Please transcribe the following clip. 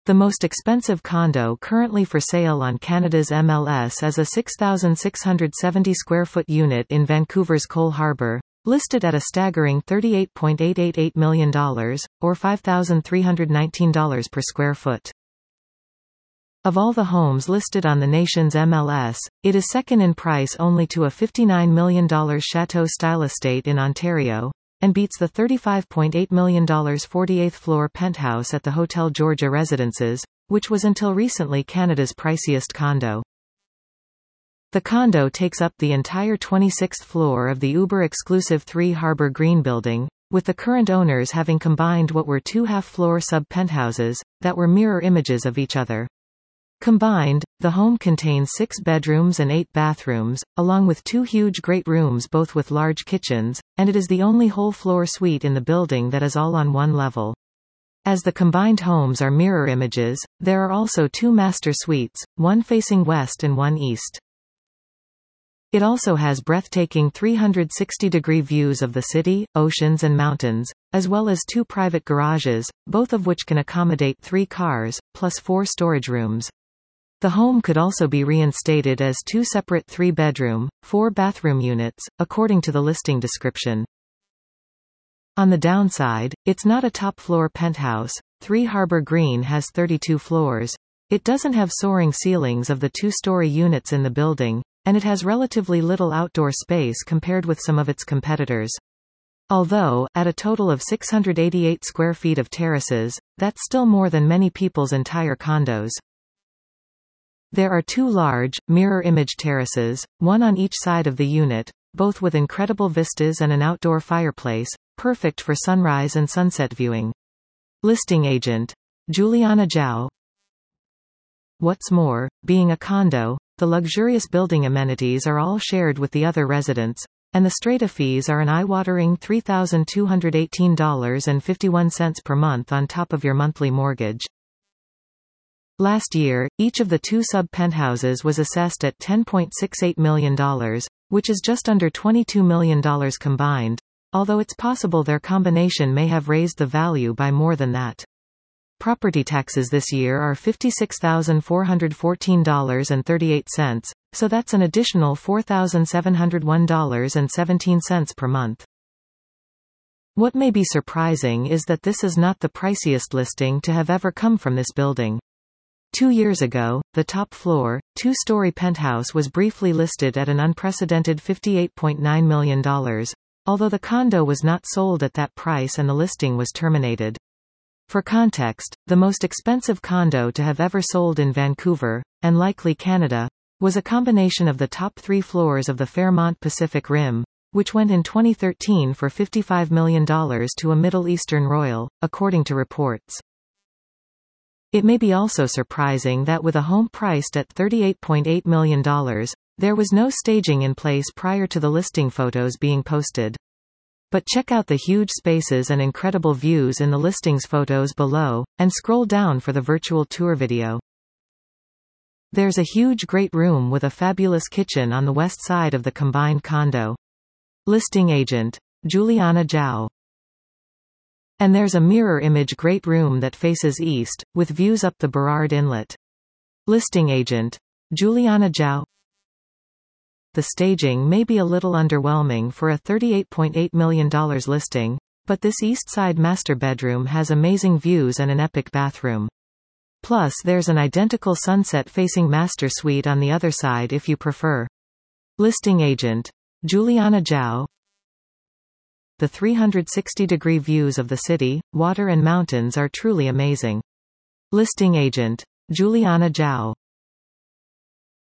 The most expensive condo currently for sale on Canada's MLS is a 6,670 square foot unit in Vancouver's Cole Harbour, listed at a staggering $38.888 million, or $5,319 per square foot. Of all the homes listed on the nation's MLS, it is second in price only to a $59 million chateau-style estate in Ontario, and beats the $35.8 million 48th floor penthouse at the Hotel Georgia Residences, which was until recently Canada's priciest condo. The condo takes up the entire 26th floor of the uber-exclusive 3 Harbour Green building, with the current owners having combined what were 2 half-floor sub-penthouses, that were mirror images of each other. Combined, the home contains 6 bedrooms and 8 bathrooms, along with 2 huge great rooms both with large kitchens, and it is the only whole-floor suite in the building that is all on one level. As the combined homes are mirror images, there are also 2 master suites, one facing west and one east. It also has breathtaking 360-degree views of the city, oceans and mountains, as well as 2 private garages, both of which can accommodate 3 cars, plus 4 storage rooms. The home could also be reinstated as 2 separate 3-bedroom, 4-bathroom units, according to the listing description. On the downside, it's not a top-floor penthouse. 3 Harbour Green has 32 floors. It doesn't have soaring ceilings of the 2-story units in the building, and it has relatively little outdoor space compared with some of its competitors. Although, at a total of 688 square feet of terraces, that's still more than many people's entire condos. There are 2 large, mirror image terraces, one on each side of the unit, both with incredible vistas and an outdoor fireplace, perfect for sunrise and sunset viewing. Listing agent: Juliana Zhao. What's more, being a condo, the luxurious building amenities are all shared with the other residents, and the strata fees are an eye-watering $3,218.51 per month on top of your monthly mortgage. Last year, each of the 2 sub-penthouses was assessed at $10.68 million, which is just under $22 million combined, although it's possible their combination may have raised the value by more than that. Property taxes this year are $56,414.38, so that's an additional $4,701.17 per month. What may be surprising is that this is not the priciest listing to have ever come from this building. 2 years ago, the top-floor, 2-story penthouse was briefly listed at an unprecedented $58.9 million, although the condo was not sold at that price and the listing was terminated. For context, the most expensive condo to have ever sold in Vancouver, and likely Canada, was a combination of the top 3 floors of the Fairmont Pacific Rim, which went in 2013 for $55 million to a Middle Eastern royal, according to reports. It may be also surprising that with a home priced at $38.8 million, there was no staging in place prior to the listing photos being posted. But check out the huge spaces and incredible views in the listings photos below, and scroll down for the virtual tour video. There's a huge great room with a fabulous kitchen on the west side of the combined condo. Listing agent: Juliana Zhao. And there's a mirror image great room that faces east, with views up the Burrard Inlet. Listing agent: Juliana Zhao. The staging may be a little underwhelming for a $38.8 million listing, but this east side master bedroom has amazing views and an epic bathroom. Plus there's an identical sunset-facing master suite on the other side if you prefer. Listing agent: Juliana Zhao. The 360-degree views of the city, water and mountains are truly amazing. Listing agent: Juliana Zhao.